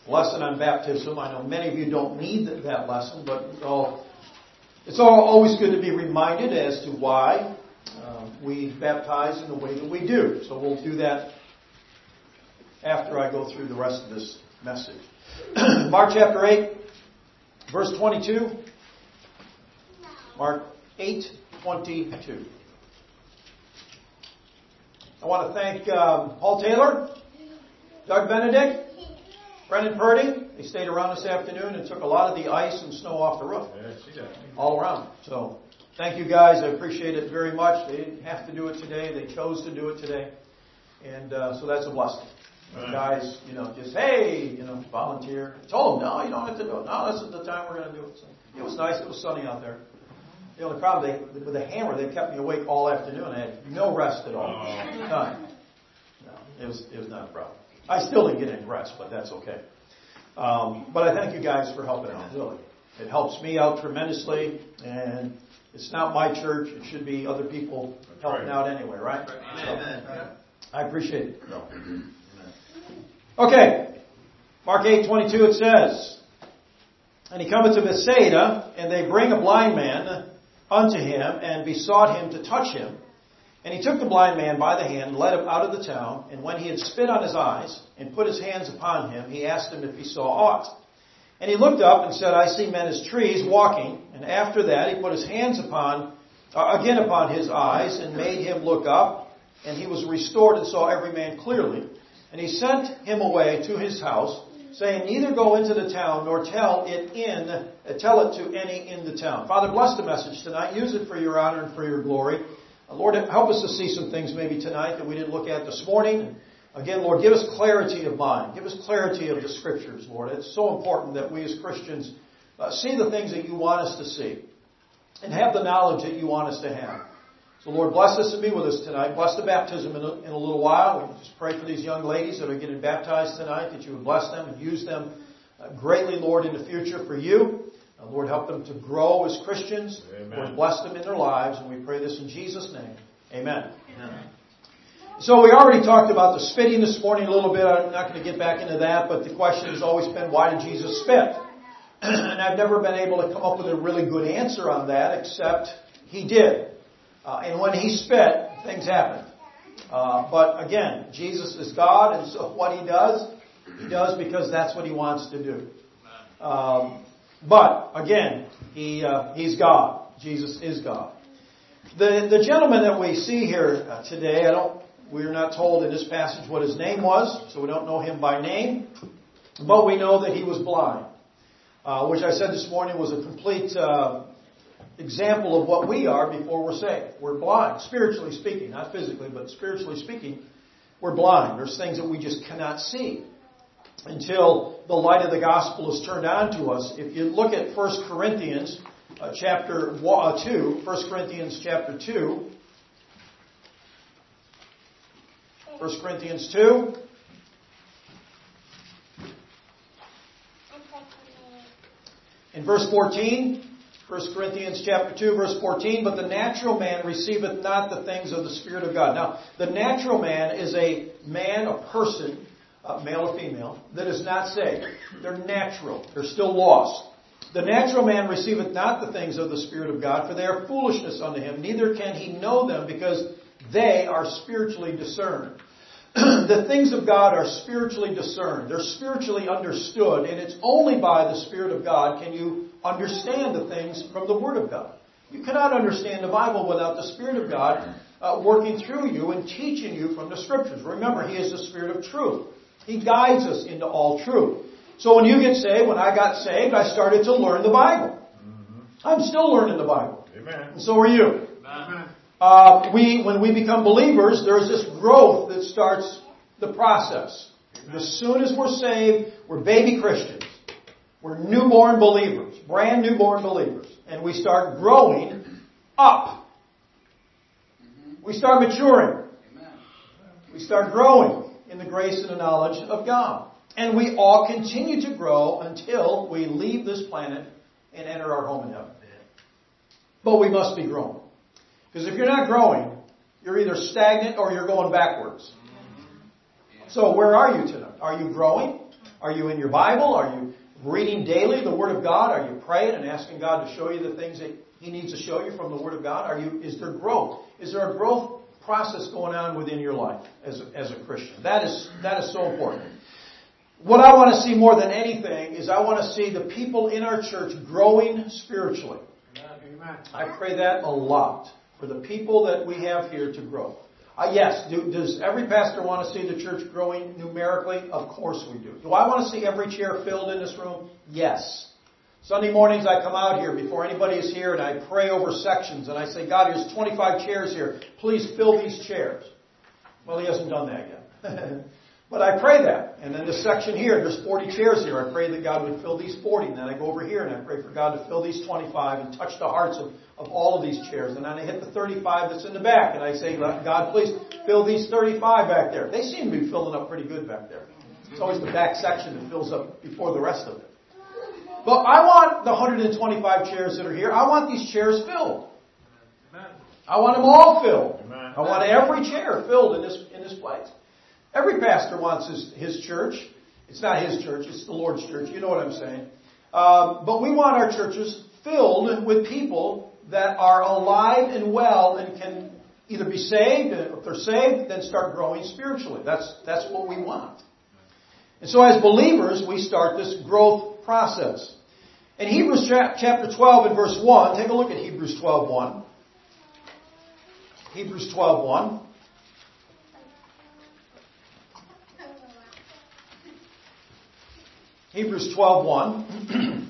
lesson on baptism. I know many of you don't need that lesson, but it's always good to be reminded as to why we baptize in the way that we do. So we'll do that after I go through the rest of this message. Mark chapter 8, verse 22. Mark 8:22. I want to thank Paul Taylor, Doug Benedict, Brendan Purdy. They stayed around this afternoon and took a lot of the ice and snow off the roof. All around. So thank you guys. I appreciate it very much. They didn't have to do it today. They chose to do it today. And so that's a blessing. Right. Guys, just, hey, volunteer. I told them, no, you don't have to do it. No, this is the time we're going to do it. So it was nice. It was sunny out there. The problem, with a hammer, they kept me awake all afternoon. I had no rest at all. None. No, it was not a problem. I still didn't get any rest, but that's okay. But I thank you guys for helping out, really. It helps me out tremendously, and it's not my church. It should be other people helping out anyway, right? Amen. So, I appreciate it. Okay. Mark 8:22 it says, "And he cometh to Bethsaida, and they bring a blind man unto him, and besought him to touch him. And he took the blind man by the hand, and led him out of the town. And when he had spit on his eyes, and put his hands upon him, he asked him if he saw aught. And he looked up and said, I see men as trees walking. And after that he put his hands again upon his eyes, and made him look up. And he was restored, and saw every man clearly. And he sent him away to his house, saying, neither go into the town, nor tell it to any in the town." Father, bless the message tonight. Use it for your honor and for your glory. Lord, help us to see some things maybe tonight that we didn't look at this morning. And again, Lord, give us clarity of mind. Give us clarity of the Scriptures, Lord. It's so important that we as Christians see the things that you want us to see and have the knowledge that you want us to have. So, Lord, bless us and be with us tonight. Bless the baptism in a little while. We just pray for these young ladies that are getting baptized tonight, that you would bless them and use them greatly, Lord, in the future for you. Lord, help them to grow as Christians. Amen. Lord, bless them in their lives. And we pray this in Jesus' name. Amen. Amen. So we already talked about the spitting this morning a little bit. I'm not going to get back into that. But the question has always been, why did Jesus spit? And I've never been able to come up with a really good answer on that, except he did. And when he spit, things happened. But again, Jesus is God, and so what he does because that's what he wants to do. But again, he's God. Jesus is God. The gentleman that we see here today, we're not told in this passage what his name was, so we don't know him by name. But we know that he was blind, which I said this morning was a complete example of what we are before we're saved. We're blind, spiritually speaking, not physically, but spiritually speaking, we're blind. There's things that we just cannot see until the light of the gospel is turned on to us. If you look at 1 Corinthians chapter 2, 1 Corinthians chapter 2, 1 Corinthians 2, in verse 14, 1 Corinthians chapter 2, verse 14, "But the natural man receiveth not the things of the Spirit of God." Now, the natural man is a man, a person, male or female, that is not saved. They're natural. They're still lost. "The natural man receiveth not the things of the Spirit of God, for they are foolishness unto him, neither can he know them, because they are spiritually discerned." The things of God are spiritually discerned. They're spiritually understood, and it's only by the Spirit of God can you understand the things from the Word of God. You cannot understand the Bible without the Spirit of God working through you and teaching you from the Scriptures. Remember, He is the Spirit of truth. He guides us into all truth. So when you get saved, when I got saved, I started to learn the Bible. I'm still learning the Bible. Amen. And so are you. Amen. When we become believers, there's this growth that starts the process. As soon as we're saved, we're baby Christians. We're newborn believers, brand newborn believers. And we start growing up. We start maturing. We start growing in the grace and the knowledge of God. And we all continue to grow until we leave this planet and enter our home in heaven. But we must be growing. Because if you're not growing, you're either stagnant or you're going backwards. So where are you tonight? Are you growing? Are you in your Bible? Are you reading daily the Word of God? Are you praying and asking God to show you the things that He needs to show you from the Word of God? Is there growth? Is there a growth process going on within your life as a Christian? That is so important. What I want to see more than anything is I want to see the people in our church growing spiritually. Amen. I pray that a lot for the people that we have here to grow. Yes, does every pastor want to see the church growing numerically? Of course we do. Do I want to see every chair filled in this room? Yes. Sunday mornings I come out here before anybody is here and I pray over sections and I say, God, there's 25 chairs here. Please fill these chairs. Well, He hasn't done that yet. But I pray that. And then this section here, there's 40 chairs here. I pray that God would fill these 40. And then I go over here and I pray for God to fill these 25 and touch the hearts of all of these chairs. And then I hit the 35 that's in the back. And I say, God, please fill these 35 back there. They seem to be filling up pretty good back there. It's always the back section that fills up before the rest of it. But I want the 125 chairs that are here. I want these chairs filled. I want them all filled. I want every chair filled in this place. Every pastor wants his church. It's not his church, it's the Lord's church. You know what I'm saying. But we want our churches filled with people that are alive and well and can either be saved, and if they're saved, then start growing spiritually. That's what we want. And so as believers, we start this growth process. In Hebrews chapter 12 and verse 1, take a look at Hebrews 12:1. Hebrews 12:1. Hebrews 12:1.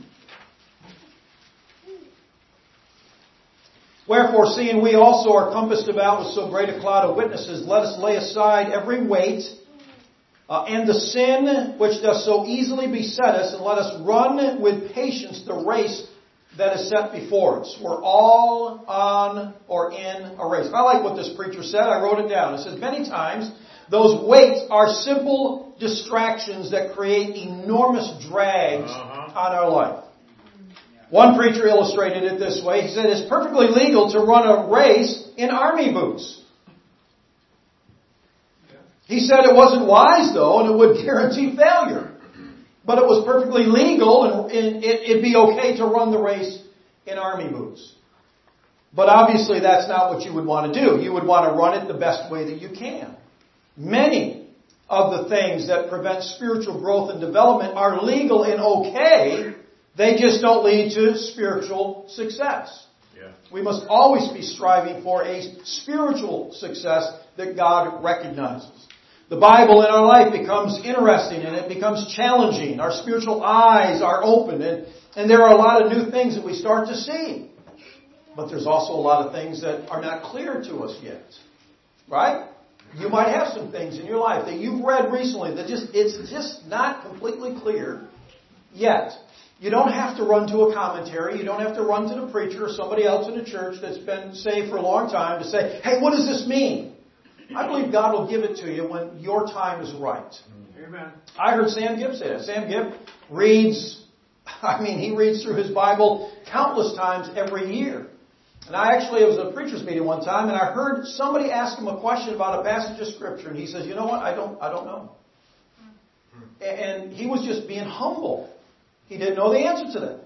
Wherefore, seeing we also are compassed about with so great a cloud of witnesses, let us lay aside every weight and the sin which does so easily beset us, and let us run with patience the race that is set before us. We're all on or in a race. I like what this preacher said. I wrote it down. It says, many times those weights are simple distractions that create enormous drags on our life. One preacher illustrated it this way. He said, it's perfectly legal to run a race in army boots. He said it wasn't wise, though, and it would guarantee failure. But it was perfectly legal, and it'd be okay to run the race in army boots. But obviously that's not what you would want to do. You would want to run it the best way that you can. Many of the things that prevent spiritual growth and development are legal and okay. They just don't lead to spiritual success. Yeah. We must always be striving for a spiritual success that God recognizes. The Bible in our life becomes interesting and it becomes challenging. Our spiritual eyes are open and there are a lot of new things that we start to see. But there's also a lot of things that are not clear to us yet. Right? You might have some things in your life that you've read recently that it's just not completely clear yet. You don't have to run to a commentary. You don't have to run to the preacher or somebody else in the church that's been saved for a long time to say, hey, what does this mean? I believe God will give it to you when your time is right. Amen. I heard Sam Gibb say that. Sam Gibb reads through his Bible countless times every year. And I was at a preacher's meeting one time and I heard somebody ask him a question about a passage of Scripture and he says, you know what, I don't know. And he was just being humble. He didn't know the answer to that.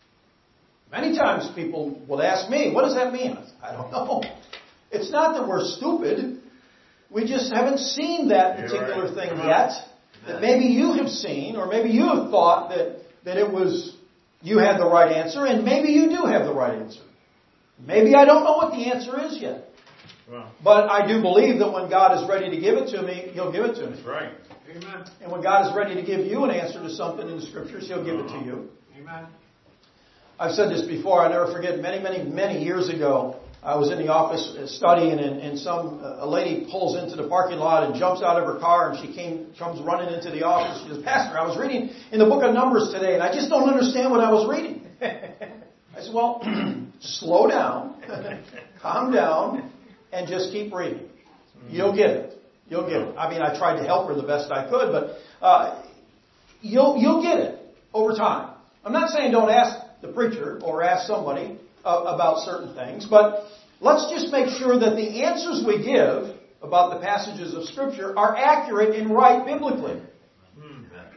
Many times people will ask me, what does that mean? I don't know. It's not that we're stupid. We just haven't seen that particular thing yet. That maybe you have seen, or maybe you have thought that it was, you had the right answer, and maybe you do have the right answer. Maybe I don't know what the answer is yet. Wow. But I do believe that when God is ready to give it to me, He'll give it to me. That's right. Amen. And when God is ready to give you an answer to something in the Scriptures, He'll give it to you. Amen. I've said this before. I never forget. Many years ago, I was in the office studying, and a lady pulls into the parking lot and jumps out of her car, and she comes running into the office. She says, Pastor, I was reading in the book of Numbers today, and I just don't understand what I was reading. I said, well, slow down, calm down, and just keep reading. You'll get it. You'll get it. I mean, I tried to help her the best I could, but you'll get it over time. I'm not saying don't ask the preacher or ask somebody about certain things, but let's just make sure that the answers we give about the passages of Scripture are accurate and right biblically.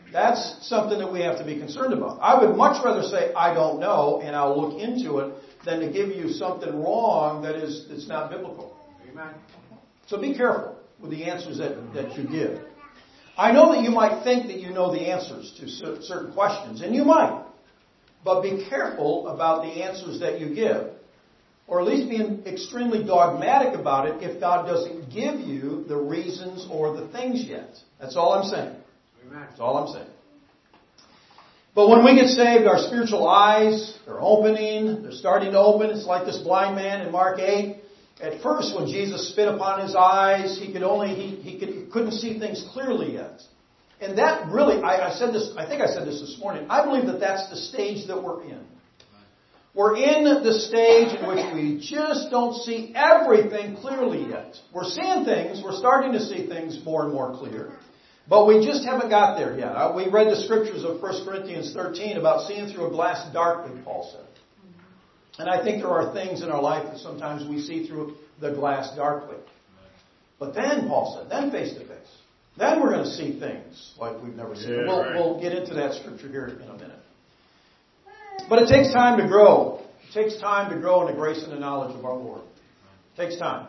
That's something that we have to be concerned about. I would much rather say, I don't know, and I'll look into it, than to give you something wrong that's not biblical. Amen. So be careful with the answers that you give. I know that you might think that you know the answers to certain questions, and you might. But be careful about the answers that you give. Or at least being extremely dogmatic about it if God doesn't give you the reasons or the things yet. That's all I'm saying. That's all I'm saying. But when we get saved, our spiritual eyes are opening. They're starting to open. It's like this blind man in Mark 8. At first, when Jesus spit upon his eyes, he couldn't see things clearly yet. And that really, I said this. I think I said this morning. I believe that that's the stage that we're in. We're in the stage in which we just don't see everything clearly yet. We're seeing things. We're starting to see things more and more clear. But we just haven't got there yet. We read the scriptures of 1 Corinthians 13 about seeing through a glass darkly, Paul said. And I think there are things in our life that sometimes we see through the glass darkly. But then, Paul said, then face to face. Then we're going to see things like we've never seen. We'll get into that scripture here in a minute. But it takes time to grow. It takes time to grow in the grace and the knowledge of our Lord. It takes time.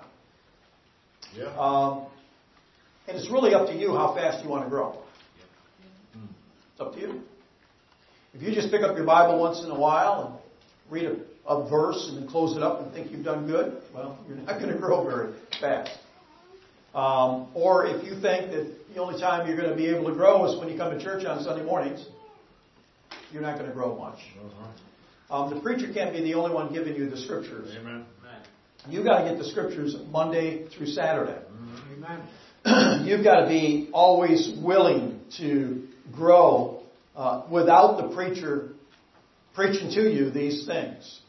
Yeah. And it's really up to you how fast you want to grow. It's up to you. If you just pick up your Bible once in a while and read a verse and then close it up and think you've done good, well, you're not going to grow very fast. Or if you think that the only time you're going to be able to grow is when you come to church on Sunday mornings, you're not going to grow much. The preacher can't be the only one giving you the scriptures. Amen. You've got to get the scriptures Monday through Saturday. Amen. You've got to be always willing to grow without the preacher preaching to you these things.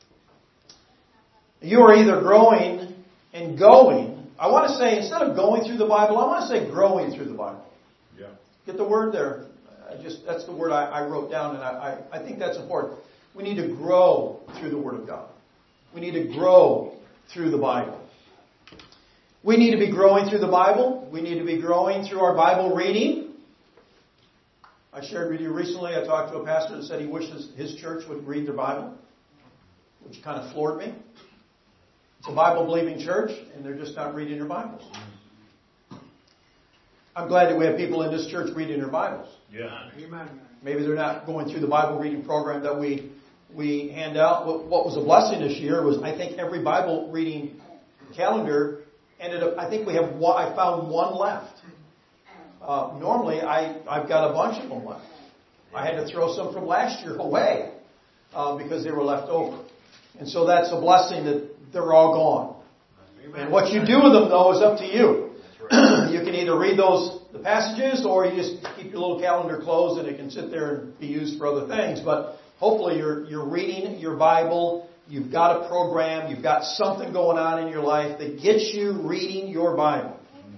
You are either growing and going. I want to say, instead of going through the Bible, I want to say growing through the Bible. Yeah. Get the word there. That's the word I wrote down, and I think that's important. We need to grow through the Word of God. We need to grow through the Bible. We need to be growing through the Bible. We need to be growing through our Bible reading. I shared with you recently, I talked to a pastor that said he wishes his church would read their Bible, which kind of floored me. It's a Bible-believing church, and they're just not reading their Bibles. I'm glad that we have people in this church reading their Bibles. Yeah. Amen. Maybe they're not going through the Bible reading program that we hand out. What was a blessing this year was I think every Bible reading calendar ended up, I think I found one left. Normally I've got a bunch of them left. I had to throw some from last year away because they were left over. And so that's a blessing that they're all gone. Amen. And what you do with them, though, is up to you. You can either read the passages, or you just keep your little calendar closed and it can sit there and be used for other things. But hopefully you're reading your Bible. You've got a program. You've got something going on in your life that gets you reading your Bible.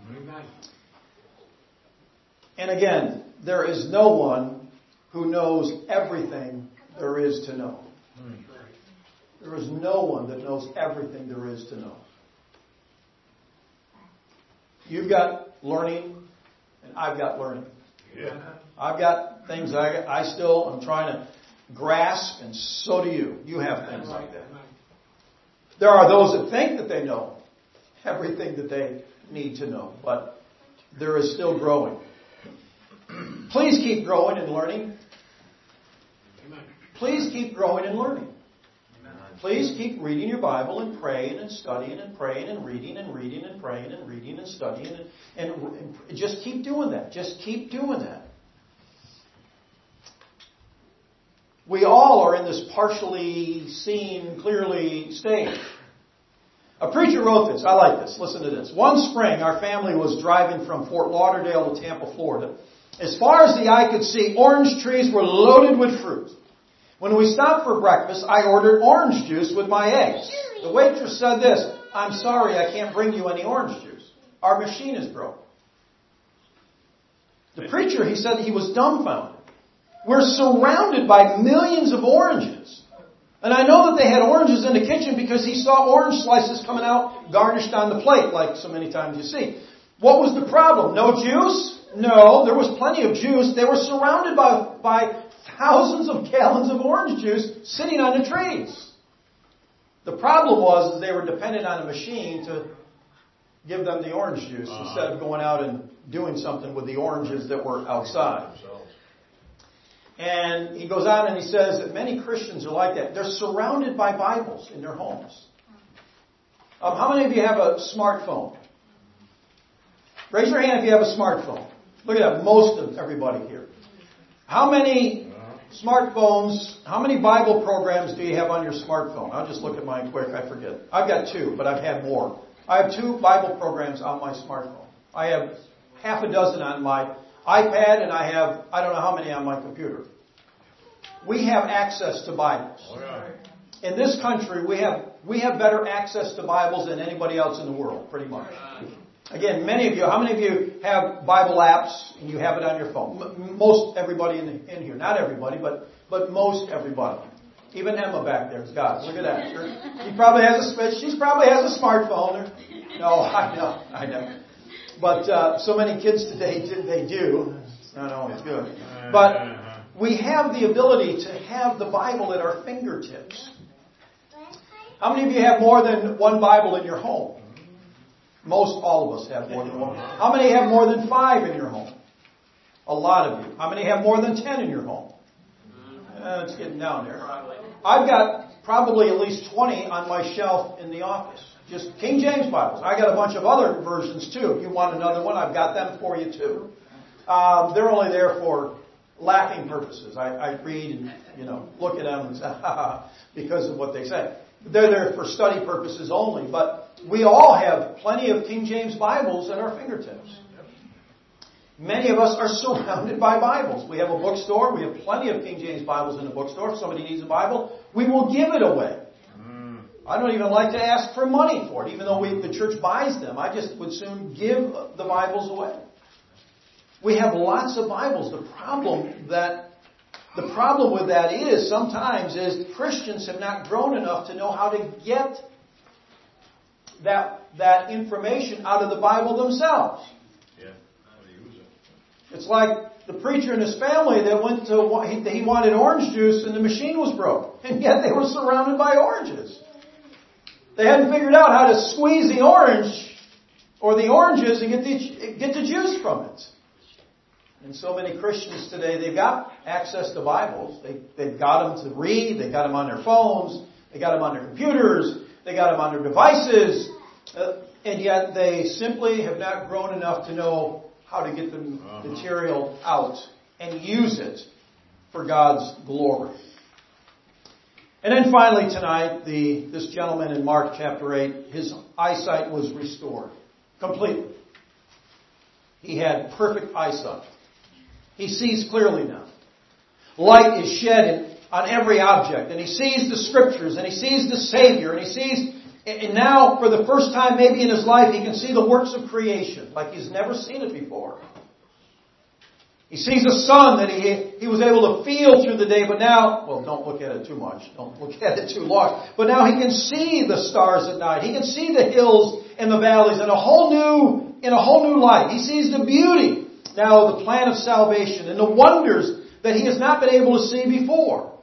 And again, there is no one who knows everything there is to know. There is no one that knows everything there is to know. You've got learning, and I've got learning. Yeah. I've got things I still am trying to grasp, and so do you. You have things like that. There are those that think that they know everything that they need to know, but there is still growing. Please keep growing and learning. Please keep growing and learning. Please keep reading your Bible and praying and studying and praying and reading and reading and praying and reading and studying and just keep doing that. Just keep doing that. We all are in this partially seen clearly stage. A preacher wrote this. I like this. Listen to this. One spring, our family was driving from Fort Lauderdale to Tampa, Florida. As far as the eye could see, orange trees were loaded with fruit. When we stopped for breakfast, I ordered orange juice with my eggs. The waitress said this, "I'm sorry, I can't bring you any orange juice. Our machine is broke." The preacher, he said he was dumbfounded. We're surrounded by millions of oranges. And I know that they had oranges in the kitchen because he saw orange slices coming out garnished on the plate like so many times you see. What was the problem? No juice? No, there was plenty of juice. They were surrounded by thousands of gallons of orange juice sitting on the trees. The problem was they were dependent on a machine to give them the orange juice instead of going out and doing something with the oranges that were outside. And he goes on and he says that many Christians are like that. They're surrounded by Bibles in their homes. How many of you have a smartphone? Raise your hand if you have a smartphone. Look at that, most of everybody here. How many smartphones, how many Bible programs do you have on your smartphone? I'll just look at mine quick, I forget. I've got 2, but I've had more. I have 2 Bible programs on my smartphone. I have half a dozen on my iPad, and I don't know how many on my computer. We have access to Bibles. In this country, we have better access to Bibles than anybody else in the world, pretty much. Again, how many of you have Bible apps and you have it on your phone? Most everybody in here. Not everybody, but most everybody. Even Emma back there has got it. Look at that. She probably has a smartphone. No, I know. But so many kids today, they do. It's not always good. But we have the ability to have the Bible at our fingertips. How many of you have more than one Bible in your home? Most all of us have more than one. How many have more than 5 in your home? A lot of you. How many have more than 10 in your home? It's getting down there. I've got probably at least 20 on my shelf in the office. Just King James Bibles. I got a bunch of other versions too. If you want another one, I've got them for you too. They're only there for laughing purposes. I read and look at them and say, because of what they say. They're there for study purposes only. But we all have plenty of King James Bibles at our fingertips. Many of us are surrounded by Bibles. We have a bookstore. We have plenty of King James Bibles in the bookstore. If somebody needs a Bible, we will give it away. I don't even like to ask for money for it, even though the church buys them. I just would soon give the Bibles away. We have lots of Bibles. The problem with that is sometimes Christians have not grown enough to know how to get that information out of the Bible themselves. Yeah, how to use it. It's like the preacher and his family that he wanted orange juice and the machine was broke. And yet they were surrounded by oranges. They hadn't figured out how to squeeze the orange or the oranges and get the juice from it. And so many Christians today, they've got access to Bibles. They've got them to read. They've got them on their phones. They got them on their computers. They got them on their devices. And yet they simply have not grown enough to know how to get the material out and use it for God's glory. And then finally tonight, this gentleman in Mark chapter 8, his eyesight was restored completely. He had perfect eyesight. He sees clearly now. Light is shed on every object, and he sees the Scriptures, and he sees the Savior, and now for the first time maybe in his life, he can see the works of creation like he's never seen it before. He sees the sun that he was able to feel through the day, but now, don't look at it too much. Don't look at it too long. But now he can see the stars at night. He can see the hills and the valleys in a whole new light. He sees the beauty now of the plan of salvation and the wonders that he has not been able to see before.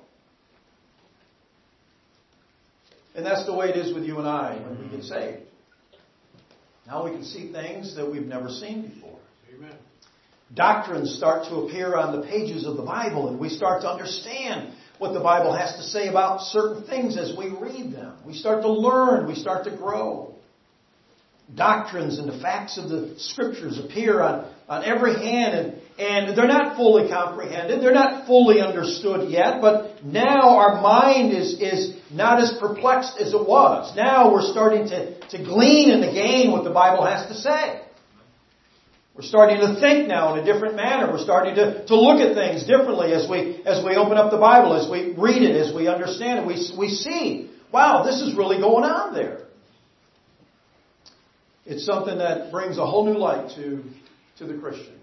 And that's the way it is with you and I when we get saved. Now we can see things that we've never seen before. Amen. Doctrines start to appear on the pages of the Bible, and we start to understand what the Bible has to say about certain things as we read them. We start to learn. We start to grow. Doctrines and the facts of the Scriptures appear on every hand, and they're not fully comprehended. They're not fully understood yet, but now our mind is not as perplexed as it was. Now we're starting to glean and to gain what the Bible has to say. We're starting to think now in a different manner. We're starting to look at things differently as we open up the Bible, as we read it, as we understand it. We see, wow, this is really going on there. It's something that brings a whole new light to the Christian.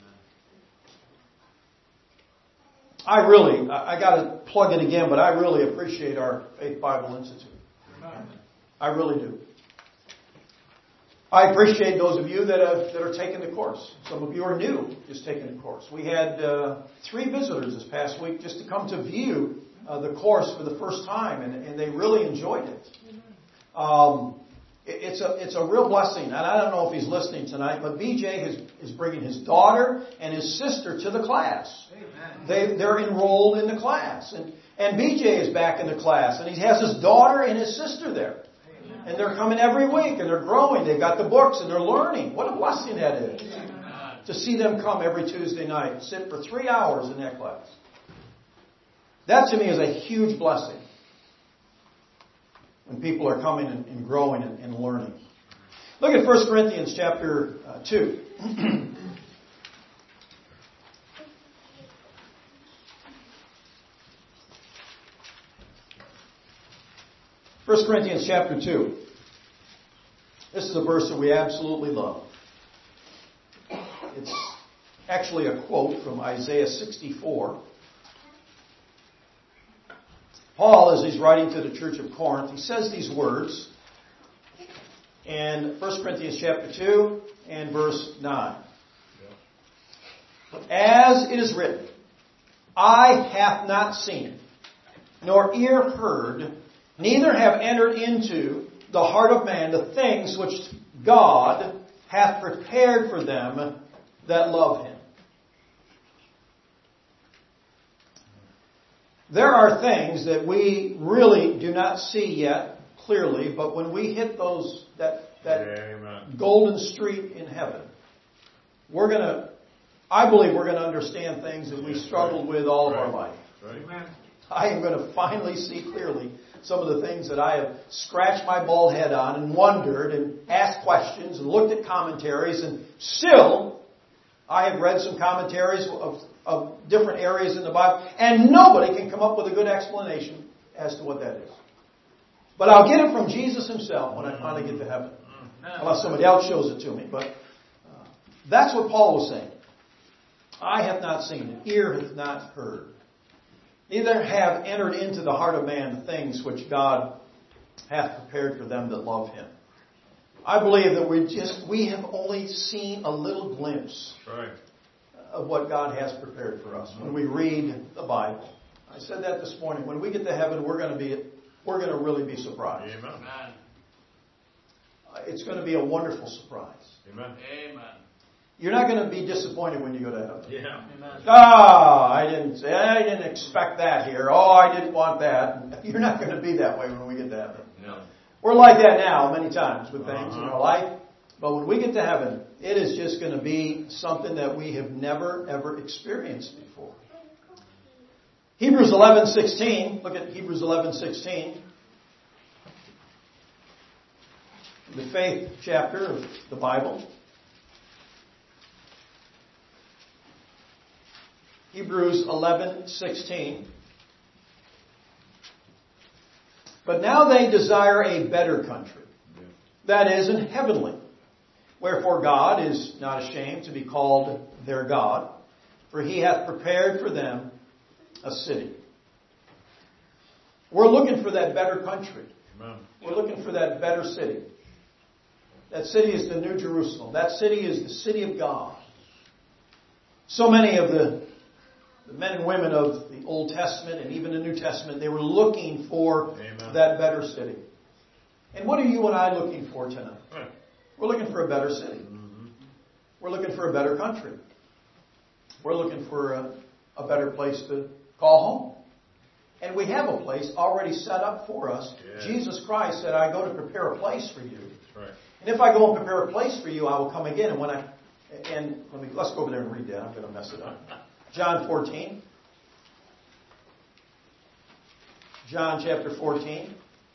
I got to plug it again, but I really appreciate our Faith Bible Institute. I really do. I appreciate those of you that are taking the course. Some of you are new, just taking the course. We had 3 visitors this past week just to come to view the course for the first time, and they really enjoyed it. It's a real blessing, and I don't know if he's listening tonight, but BJ is bringing his daughter and his sister to the class. They're enrolled in the class, and BJ is back in the class, and he has his daughter and his sister there. And they're coming every week, and they're growing. They've got the books, and they're learning. What a blessing that is. To see them come every Tuesday night and sit for 3 hours in that class. That to me is a huge blessing. When people are coming and growing and learning. Look at 1 Corinthians chapter 2. 1 Corinthians chapter 2. This is a verse that we absolutely love. It's actually a quote from Isaiah 64. Paul, as he's writing to the church of Corinth, he says these words in 1 Corinthians chapter 2 and verse 9. As it is written, eye hath not seen, nor ear heard, neither have entered into the heart of man the things which God hath prepared for them that love Him. There are things that we really do not see yet clearly, but when we hit that golden street in heaven, I believe we're going to understand things that we struggled with all of our life. Right. I am going to finally see clearly some of the things that I have scratched my bald head on and wondered and asked questions and looked at commentaries, and still I have read some commentaries of different areas in the Bible, and nobody can come up with a good explanation as to what that is. But I'll get it from Jesus Himself when I finally get to heaven. Unless somebody else shows it to me. But that's what Paul was saying. Eye hath not seen, and ear hath not heard. Neither have entered into the heart of man the things which God hath prepared for them that love Him. I believe that we have only seen a little glimpse of what God has prepared for us when we read the Bible. I said that this morning. When we get to heaven, we're going to really be surprised. Amen. It's going to be a wonderful surprise. Amen. You're not going to be disappointed when you go to heaven. Yeah. I didn't expect that here. I didn't want that. You're not going to be that way when we get to heaven. No. We're like that now many times with things in our life. But when we get to heaven, it is just going to be something that we have never, ever experienced before. Hebrews 11:16. Look at Hebrews 11:16. The faith chapter of the Bible. Hebrews 11:16. But now they desire a better country, that is, an heavenly. Wherefore God is not ashamed to be called their God, for He hath prepared for them a city. We're looking for that better country. Amen. We're looking for that better city. That city is the New Jerusalem. That city is the city of God. So many of the men and women of the Old Testament and even the New Testament, they were looking for that better city. And what are you and I looking for tonight? Right. We're looking for a better city. Mm-hmm. We're looking for a better country. We're looking for a better place to call home. And we have a place already set up for us. Yeah. Jesus Christ said, I go to prepare a place for you. That's right. And if I go and prepare a place for you, I will come again. And let's go over there and read that. I'm going to mess it up. John 14. John chapter 14.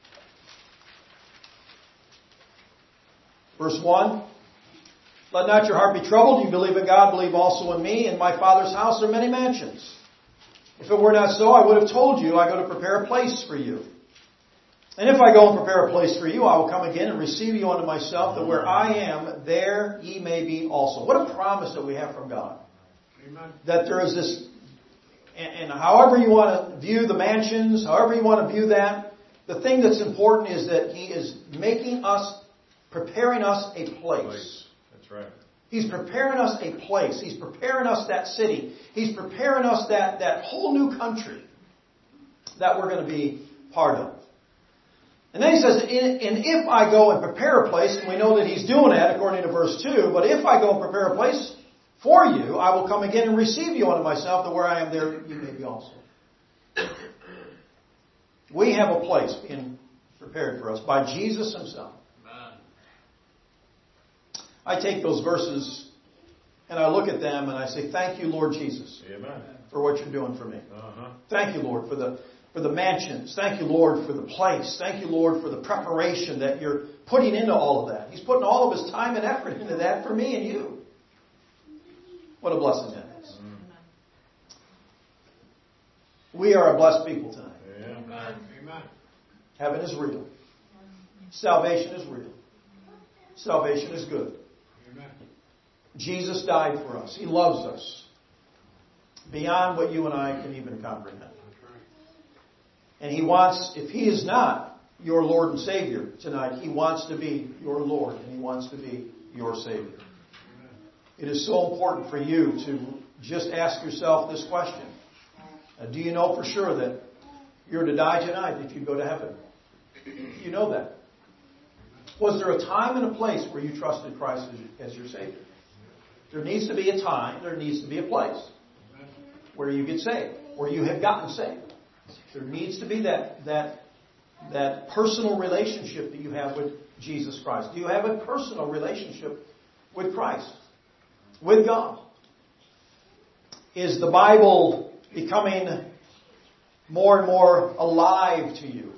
Verse 1. Let not your heart be troubled. You believe in God, believe also in me. In my Father's house are many mansions. If it were not so, I would have told you, I go to prepare a place for you. And if I go and prepare a place for you, I will come again and receive you unto myself, that where I am, there ye may be also. What a promise that we have from God. Amen. That there is this, and however you want to view the mansions, however you want to view that, the thing that's important is that He is making us preparing us a place. That's right. He's preparing us a place. He's preparing us that city. He's preparing us that whole new country that we're going to be part of. And then he says, and if I go and prepare a place, and we know that he's doing that according to verse 2, but if I go and prepare a place for you, I will come again and receive you unto myself, that where I am there you may be also. We have a place being prepared for us by Jesus himself. I take those verses and I look at them and I say, thank you, Lord Jesus, Amen. for what you're doing for me. Uh-huh. Thank you, Lord, for the mansions. Thank you, Lord, for the place. Thank you, Lord, for the preparation that you're putting into all of that. He's putting all of his time and effort into that for me and you. What a blessing that is. We are a blessed people tonight. Amen. Heaven is real. Salvation is real. Salvation is good. Jesus died for us. He loves us beyond what you and I can even comprehend. And he wants, if he is not your Lord and Savior tonight, he wants to be your Lord and he wants to be your Savior. It is so important for you to just ask yourself this question. Do you know for sure that you're to die tonight if you go to heaven? You know that. Was there a time and a place where you trusted Christ as your Savior? There needs to be a time, there needs to be a place where you get saved, where you have gotten saved. There needs to be that personal relationship that you have with Jesus Christ. Do you have a personal relationship with Christ, with God? Is the Bible becoming more and more alive to you?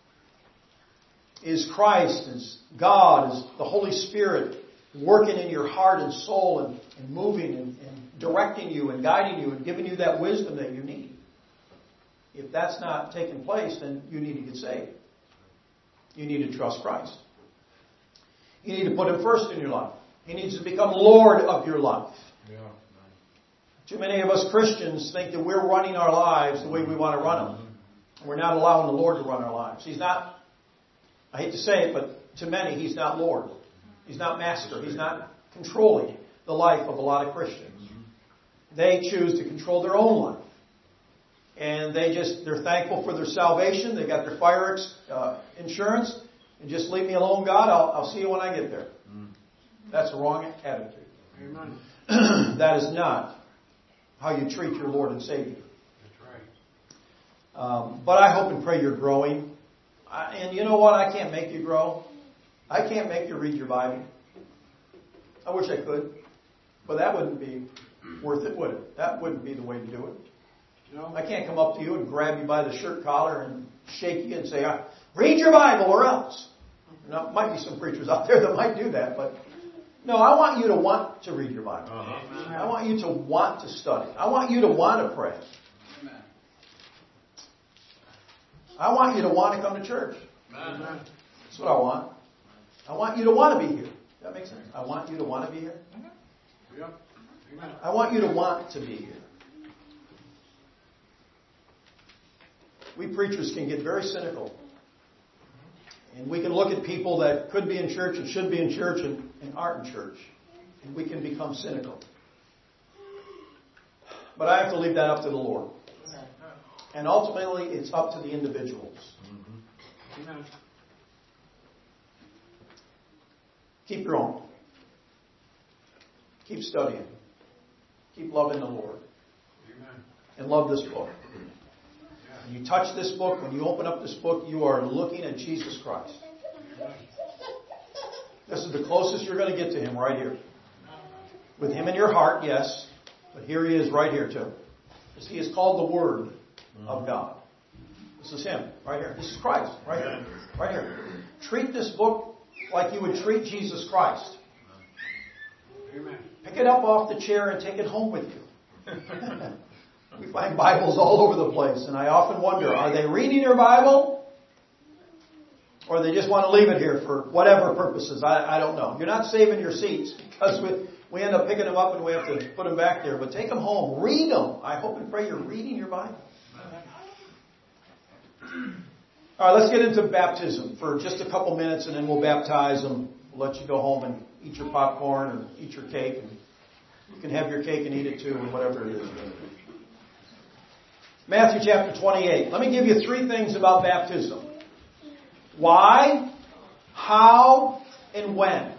Is Christ, is God, is the Holy Spirit working in your heart and soul and moving and directing you and guiding you and giving you that wisdom that you need? If that's not taking place, then you need to get saved. You need to trust Christ. You need to put Him first in your life. He needs to become Lord of your life. Yeah. Too many of us Christians think that we're running our lives the way we want to run them. We're not allowing the Lord to run our lives. He's not, I hate to say it, but to many, He's not Lord. He's not Master. He's not controlling the life of a lot of Christians. They choose to control their own life. And they're thankful for their salvation. They got their fire insurance. And just leave me alone, God. I'll see you when I get there. That's the wrong attitude. Amen. That is not how you treat your Lord and Savior. That's right. But I hope and pray you're growing. And you know what? I can't make you grow. I can't make you read your Bible. I wish I could. But that wouldn't be worth it, would it? That wouldn't be the way to do it. No. I can't come up to you and grab you by the shirt collar and shake you and say, read your Bible or else. Now, might be some preachers out there that might do that, but no, I want you to want to read your Bible. Uh-huh. I want you to want to study. I want you to want to pray. Amen. I want you to want to come to church. Amen. That's what I want. I want you to want to be here. Does that make sense? I want you to want to be here. Yeah. Amen. I want you to want to be here. We preachers can get very cynical. And we can look at people that could be in church and should be in church and aren't in church. And we can become cynical. But I have to leave that up to the Lord. And ultimately, it's up to the individuals. Mm-hmm. Keep growing. Keep studying. Keep loving the Lord. And love this book. When you touch this book, when you open up this book, you are looking at Jesus Christ. This is the closest you're going to get to Him, right here. With Him in your heart, yes, but here He is right here too. Because He is called the Word of God. This is Him, right here. This is Christ, right here. Right here. Treat this book like you would treat Jesus Christ. Pick it up off the chair and take it home with you. We find Bibles all over the place, and I often wonder, are they reading their Bible? Or they just want to leave it here for whatever purposes? I don't know. You're not saving your seats because we end up picking them up and we have to put them back there. But take them home. Read them. I hope and pray you're reading your Bible. All right, let's get into baptism for just a couple minutes, and then we'll baptize them we'll let you go home and eat your popcorn or eat your cake. And you can have your cake and eat it too, and whatever it is. Matthew chapter 28. Let me give you 3 things about baptism. Why, how, and when.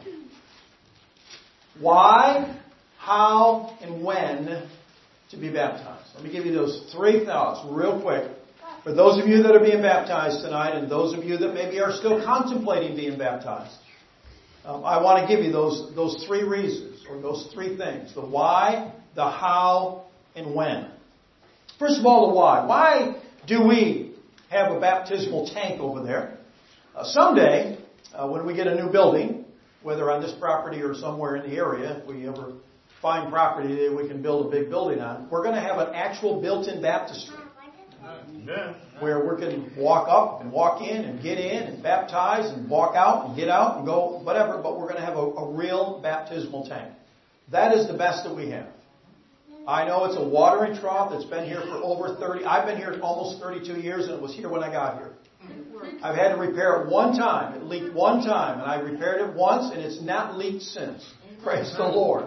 Why, how, and when to be baptized. Let me give you those 3 thoughts real quick. For those of you that are being baptized tonight, and those of you that maybe are still contemplating being baptized, I want to give you those 3 reasons, or those 3 things. The why, the how, and when. First of all, the why. Why do we have a baptismal tank over there? Someday, when we get a new building, whether on this property or somewhere in the area, if we ever find property that we can build a big building on, we're going to have an actual built-in baptistry. Where we can walk up and walk in and get in and baptize and walk out and get out and go whatever, but we're going to have a real baptismal tank. That is the best that we have. I know it's a watering trough that's been here for over 30. I've been here almost 32 years, and it was here when I got here. I've had to repair it one time. It leaked one time, and I repaired it once, and it's not leaked since. Praise the Lord.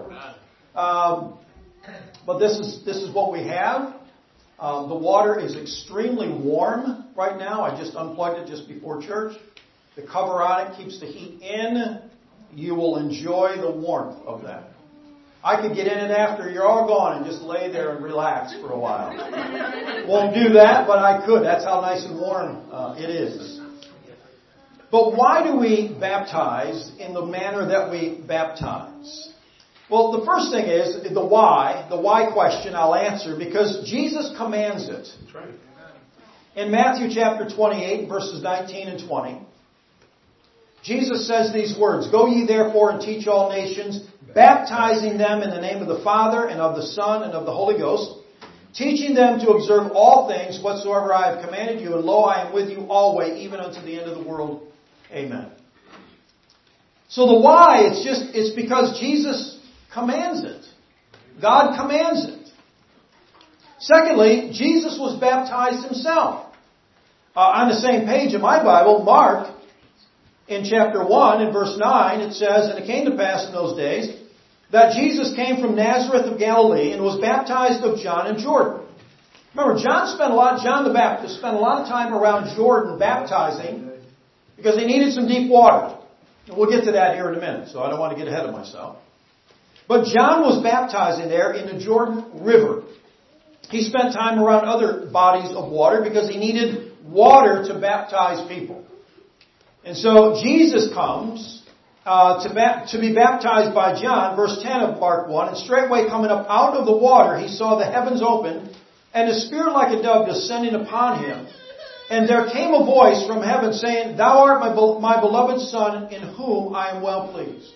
But this is what we have. The water is extremely warm right now. I just unplugged it just before church. The cover on it keeps the heat in. You will enjoy the warmth of that. I could get in it after you're all gone and just lay there and relax for a while. Won't do that, but I could. That's how nice and warm it is. But why do we baptize in the manner that we baptize? Well, the first thing is the why question I'll answer because Jesus commands it. That's right. In Matthew chapter 28, verses 19 and 20, Jesus says these words, "Go ye therefore and teach all nations, baptizing them in the name of the Father and of the Son and of the Holy Ghost, teaching them to observe all things whatsoever I have commanded you, and lo, I am with you always, even unto the end of the world. Amen." So the why, it's because Jesus commands it. God commands it. Secondly, Jesus was baptized himself. On the same page in my Bible, Mark, in chapter 1, in verse 9, it says, "And it came to pass in those days that Jesus came from Nazareth of Galilee and was baptized of John in Jordan." Remember, John the Baptist spent a lot of time around Jordan baptizing because he needed some deep water. And we'll get to that here in a minute, so I don't want to get ahead of myself. But John was baptizing there in the Jordan River. He spent time around other bodies of water because he needed water to baptize people. And so Jesus comes to be baptized by John, verse 10 of Mark 1, "And straightway coming up out of the water, he saw the heavens open, and a spirit like a dove descending upon him. And there came a voice from heaven saying, Thou art my beloved Son, in whom I am well pleased."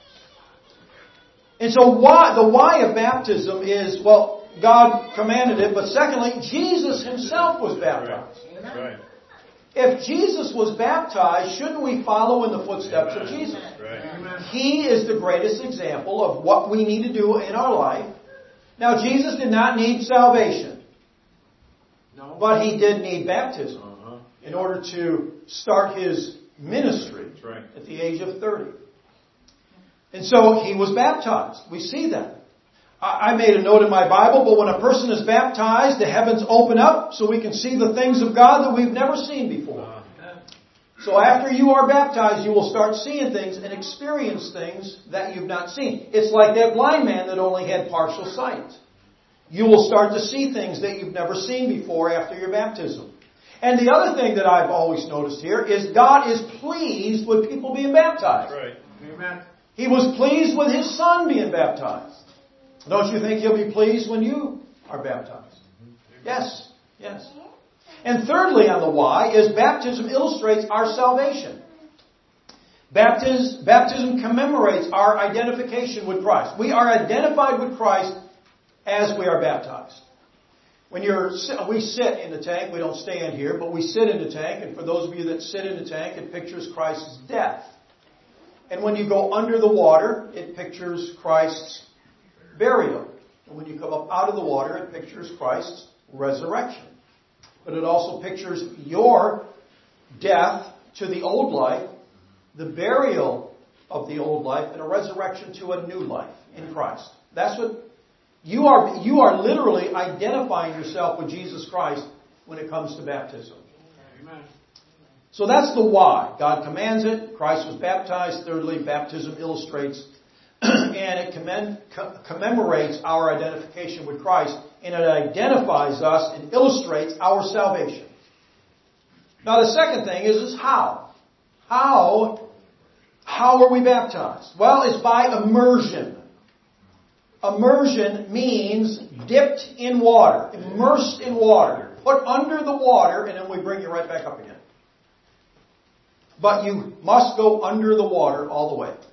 And so the why of baptism is, well, God commanded it, but secondly, Jesus himself was baptized. That's right. If Jesus was baptized, shouldn't we follow in the footsteps of Jesus? Right. He is the greatest example of what we need to do in our life. Now, Jesus did not need salvation, but he did need baptism in order to start his ministry at the age of 30. And so he was baptized. We see that. I made a note in my Bible, but when a person is baptized, the heavens open up so we can see the things of God that we've never seen before. So after you are baptized, you will start seeing things and experience things that you've not seen. It's like that blind man that only had partial sight. You will start to see things that you've never seen before after your baptism. And the other thing that I've always noticed here is God is pleased with people being baptized. Right. Amen. He was pleased with His Son being baptized. Don't you think He'll be pleased when you are baptized? Yes. Yes. And thirdly on the why is baptism illustrates our salvation. Baptism commemorates our identification with Christ. We are identified with Christ as we are baptized. We sit in the tank. We don't stand here, but we sit in the tank. And for those of you that sit in the tank, it pictures Christ's death. And when you go under the water, it pictures Christ's burial. And when you come up out of the water, it pictures Christ's resurrection. But it also pictures your death to the old life, the burial of the old life and a resurrection to a new life in Christ. That's what you are literally identifying yourself with Jesus Christ when it comes to baptism. Amen. So that's the why. God commands it. Christ was baptized. Thirdly, baptism illustrates and it commemorates our identification with Christ, and it identifies us and illustrates our salvation. Now the second thing is how. How are we baptized? Well, it's by immersion. Immersion means dipped in water, immersed in water, put under the water, and then we bring you right back up again. But you must go under the water all the way.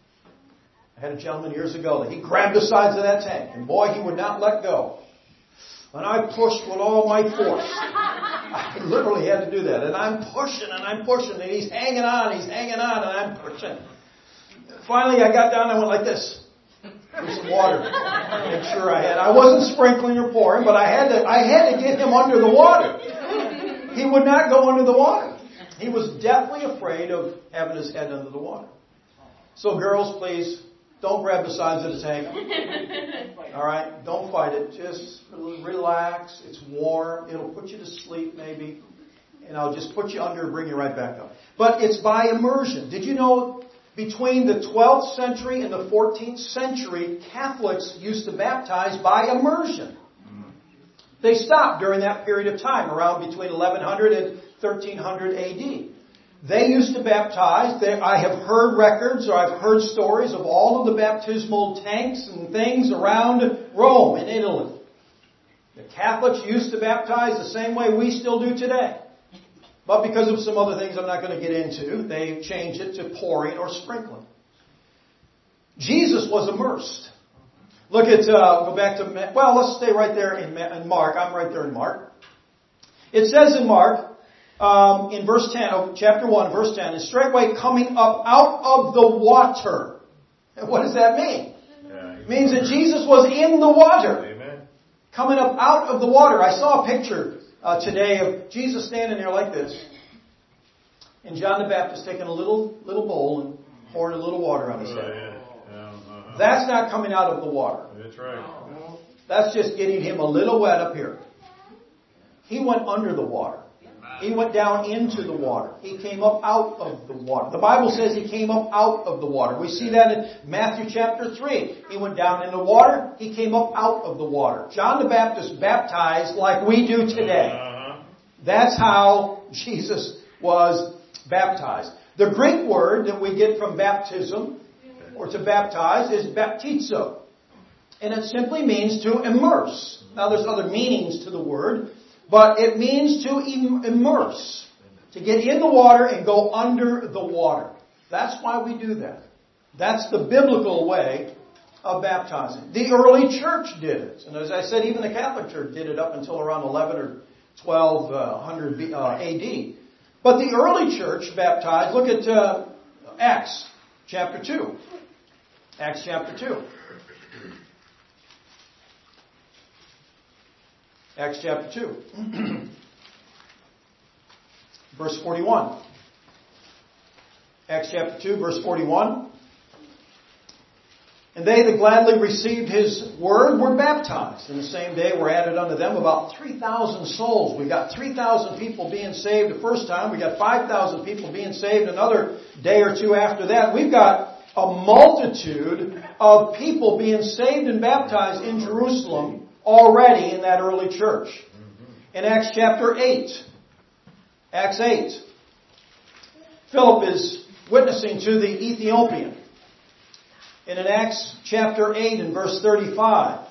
I had a gentleman years ago that he grabbed the sides of that tank, and boy, he would not let go. And I pushed with all my force. I literally had to do that. And I'm pushing, and he's hanging on, and I'm pushing. Finally, I got down and I went like this. There's some water. I'm sure I wasn't sprinkling or pouring, but I had to get him under the water. He would not go under the water. He was deathly afraid of having his head under the water. So girls, please, don't grab the sides of the tank. Alright? Don't fight it. Just relax. It's warm. It'll put you to sleep maybe. And I'll just put you under and bring you right back up. But it's by immersion. Did you know between the 12th century and the 14th century, Catholics used to baptize by immersion? They stopped during that period of time, around between 1100 and 1300 AD. They used to baptize. I have heard records, or I've heard stories of all of the baptismal tanks and things around Rome and Italy. The Catholics used to baptize the same way we still do today. But because of some other things I'm not going to get into, they changed it to pouring or sprinkling. Jesus was immersed. Look at, go back to, let's stay right there in Mark. I'm right there in Mark. It says in Mark, in verse 10, of chapter 1, verse 10, is straightway coming up out of the water. And what does that mean? It means that Jesus was in the water. Amen. Coming up out of the water. I saw a picture today of Jesus standing there like this. And John the Baptist taking a little bowl and pouring a little water on his head. That's not coming out of the water. That's right. That's just getting him a little wet up here. He went under the water. He went down into the water. He came up out of the water. The Bible says he came up out of the water. We see that in Matthew chapter 3. He went down in the water. He came up out of the water. John the Baptist baptized like we do today. That's how Jesus was baptized. The Greek word that we get from baptism, or to baptize, is baptizo. And it simply means to immerse. Now there's other meanings to the word, but it means to immerse. To get in the water and go under the water. That's why we do that. That's the biblical way of baptizing. The early church did it. And as I said, even the Catholic Church did it up until around 11 or 1200 AD. But the early church baptized. Look at Acts chapter 2. Acts chapter 2. Acts chapter 2. Verse 41. Acts chapter 2, verse 41. And they that gladly received his word were baptized. And the same day were added unto them about 3,000 souls. We got 3,000 people being saved the first time. We got 5,000 people being saved another day or two after that. We've got a multitude of people being saved and baptized in Jerusalem already in that early church. In Acts chapter 8. Acts 8. Philip is witnessing to the Ethiopian. And in Acts chapter 8 and verse 35,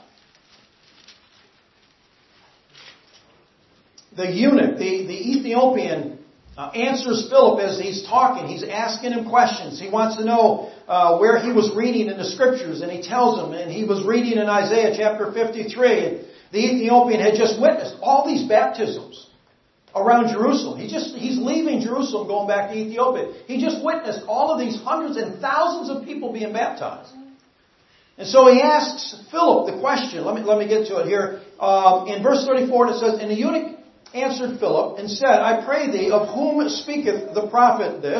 the eunuch, the Ethiopian, answers Philip as he's talking. He's asking him questions. He wants to know where he was reading in the Scriptures. And he tells him, and he was reading in Isaiah chapter 53. And the Ethiopian had just witnessed all these baptisms around Jerusalem. He's leaving Jerusalem going back to Ethiopia. He just witnessed all of these hundreds and thousands of people being baptized. And so he asks Philip the question. Let me get to it here. In verse 34 it says, And the eunuch answered Philip and said, I pray thee, of whom speaketh the prophet this?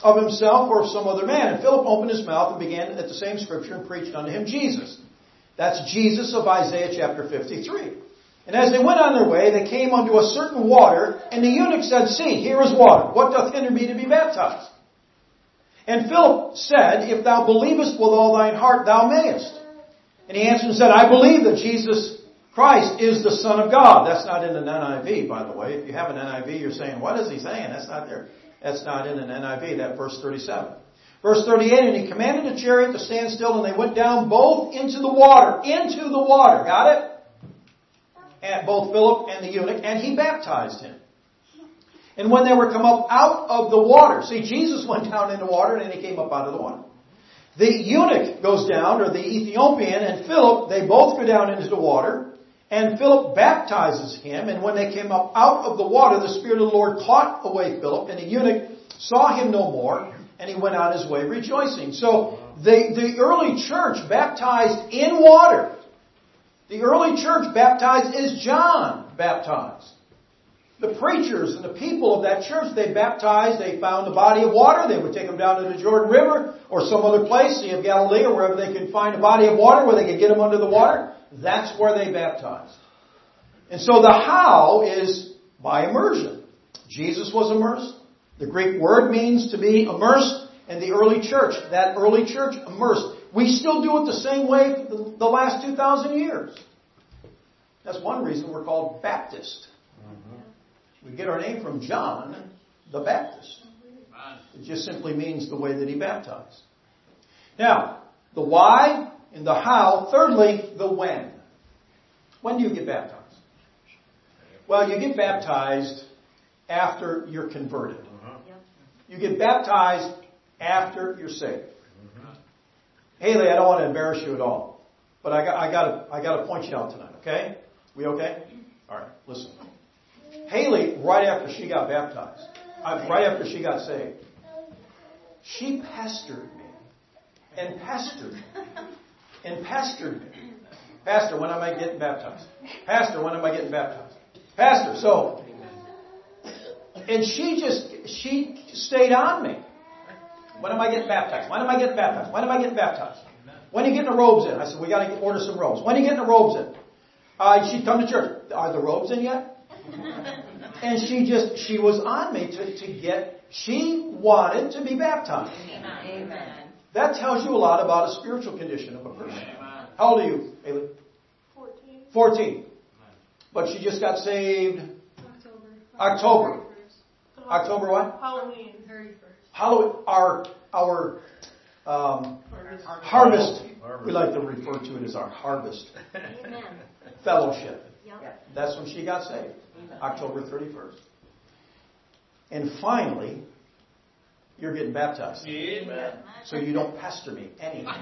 of himself or of some other man. And Philip opened his mouth and began at the same scripture and preached unto him Jesus. That's Jesus of Isaiah chapter 53. And as they went on their way, they came unto a certain water, and the eunuch said, See, here is water. What doth hinder me to be baptized? And Philip said, If thou believest with all thine heart, thou mayest. And he answered and said, I believe that Jesus Christ is the Son of God. That's not in an NIV, by the way. If you have an NIV, you're saying, what is he saying? That's not there. That's not in an NIV, that verse 37. Verse 38, and he commanded the chariot to stand still, and they went down both into the water. Into the water. Got it? And both Philip and the eunuch, and he baptized him. And when they were come up out of the water, see, Jesus went down in the water, and then he came up out of the water. The eunuch goes down, or the Ethiopian, and Philip, they both go down into the water, and Philip baptizes him. And when they came up out of the water, the Spirit of the Lord caught away Philip, and the eunuch saw him no more, and he went on his way rejoicing. So the early church baptized in water. The early church baptized as John baptized. The preachers and the people of that church, they baptized, they found a body of water, they would take them down to the Jordan River or some other place, Sea of Galilee, or wherever they could find a body of water where they could get them under the water. That's where they baptized. And so the how is by immersion. Jesus was immersed. The Greek word means to be immersed, and the early church, that early church immersed. We still do it the same way for the last 2,000 years. That's one reason we're called Baptist. We get our name from John the Baptist. It just simply means the way that he baptized. Now, the why and the how. Thirdly, the when. When do you get baptized? Well, you get baptized after you're converted. You get baptized after you're saved. Haley, I don't want to embarrass you at all, but I got to point you out tonight. Okay? We okay? All right. Listen. Haley, right after she got baptized, right after she got saved, she pestered me and pestered me and pestered me. Pastor, when am I getting baptized? Pastor, when am I getting baptized? Pastor, so, and she stayed on me. When am I getting baptized? When am I getting baptized? When am I getting baptized? When are you getting the robes in? I said, we got to order some robes. When are you getting the robes in? She'd come to church. Are the robes in yet? And she was on me to get, she wanted to be baptized. Amen. That tells you a lot about a spiritual condition of a person. How old are you, Haley? 14. But she just got saved October. October what? Halloween. 31st. Halloween. Our harvest. We like to refer to it as our harvest fellowship. That's when she got saved. October 31st. And finally, you're getting baptized. Amen. So you don't pester me anymore.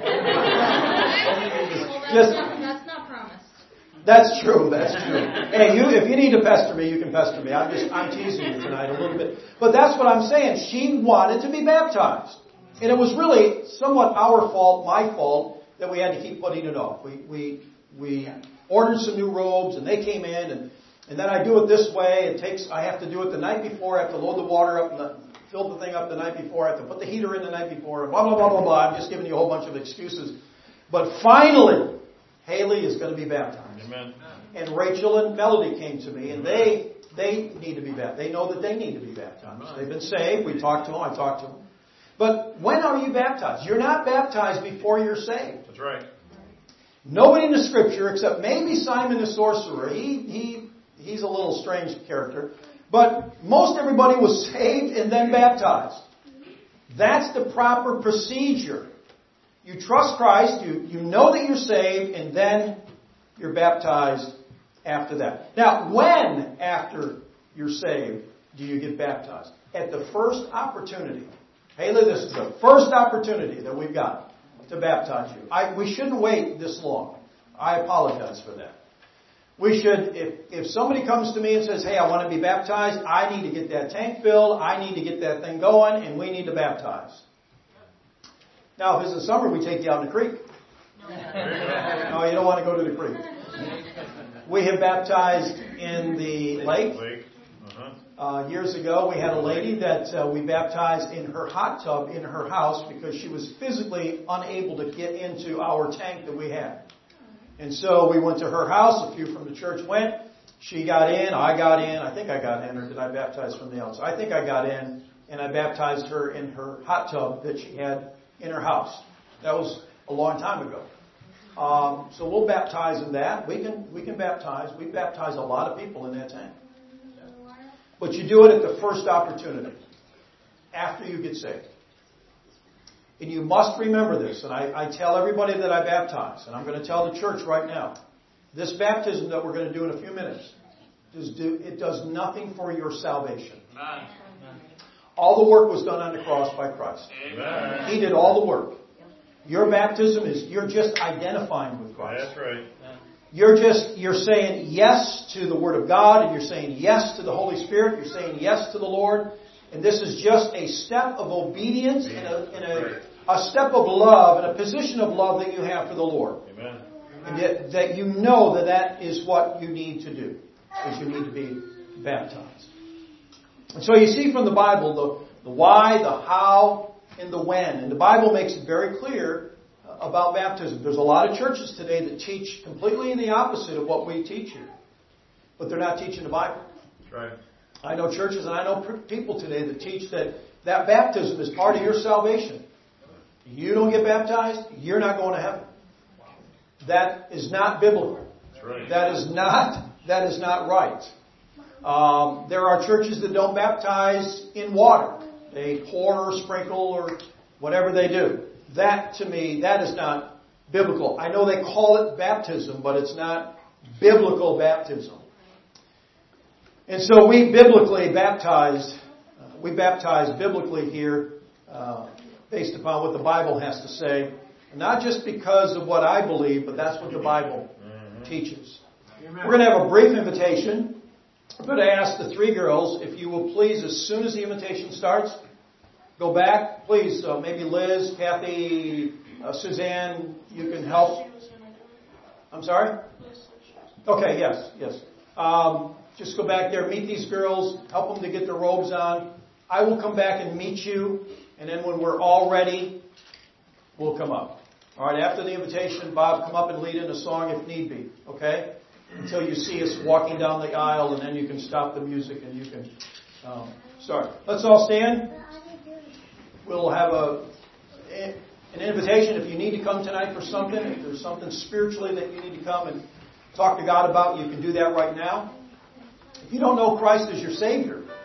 That's not promised. That's true. That's true. Hey, if you need to pester me, you can pester me. I'm teasing you tonight a little bit. But that's what I'm saying. She wanted to be baptized. And it was really somewhat our fault, my fault, that we had to keep putting it off. We ordered some new robes, and they came in, and then I do it this way. I have to do it the night before. I have to load the water up and fill the thing up the night before. I have to put the heater in the night before. Blah, blah, blah, blah, blah. I'm just giving you a whole bunch of excuses. But finally, Haley is going to be baptized. Amen. And Rachel and Melody came to me, and they need to be baptized. They know that they need to be baptized. They've been saved. We talked to them. I talked to them. But when are you baptized? You're not baptized before you're saved. That's right. Nobody in the Scripture, except maybe Simon the sorcerer. He's a little strange character. But most everybody was saved and then baptized. That's the proper procedure. You trust Christ, you know that you're saved, and then you're baptized after that. Now, when after you're saved do you get baptized? At the first opportunity. Haley, this is the first opportunity that we've got to baptize you. We shouldn't wait this long. I apologize for that. We should, if somebody comes to me and says, hey, I want to be baptized, I need to get that tank filled, I need to get that thing going, and we need to baptize. Now, if it's the summer, we take you out in the creek. No, you don't want to go to the creek. We have baptized in the lake. Years ago, we had a lady that we baptized in her hot tub in her house because she was physically unable to get into our tank that we had. And so we went to her house. A few from the church went. She got in. I got in. I think I got in, or did I baptize from the outside? I think I got in, and I baptized her in her hot tub that she had in her house. That was a long time ago. So we'll baptize in that. We can baptize. We baptize a lot of people in that tank. But you do it at the first opportunity, after you get saved. And you must remember this, and I tell everybody that I baptize, and I'm going to tell the church right now, this baptism that we're going to do in a few minutes, it does nothing for your salvation. Amen. All the work was done on the cross by Christ. Amen. He did all the work. Your baptism you're just identifying with Christ. That's right. You're saying yes to the Word of God, and you're saying yes to the Holy Spirit. You're saying yes to the Lord. And this is just a step of obedience and a step of love and a position of love that you have for the Lord. Amen. And that you know that is what you need to do, is you need to be baptized. And so you see from the Bible the why, the how, and the when. And the Bible makes it very clear about baptism. There's a lot of churches today that teach completely the opposite of what we teach here. But they're not teaching the Bible. That's right. I know churches and I know people today that teach that baptism is part of your salvation. You don't get baptized, you're not going to heaven. That is not biblical. That's right. That is not right. There are churches that don't baptize in water. They pour or sprinkle or whatever they do. That, to me, that is not biblical. I know they call it baptism, but it's not biblical baptism. And so we baptize biblically here, based upon what the Bible has to say. Not just because of what I believe, but that's what the Bible teaches. We're going to have a brief invitation. I'm going to ask the three girls, if you will please, as soon as the invitation starts, go back. Please, maybe Liz, Kathy, Suzanne, you can help. I'm sorry? Okay, yes. Just go back there, meet these girls, help them to get their robes on. I will come back and meet you, and then when we're all ready, we'll come up. All right, after the invitation, Bob, come up and lead in a song if need be, okay? Until you see us walking down the aisle, and then you can stop the music and you can start. Let's all stand. We'll have an invitation if you need to come tonight for something. If there's something spiritually that you need to come and talk to God about, you can do that right now. If you don't know Christ as your Savior,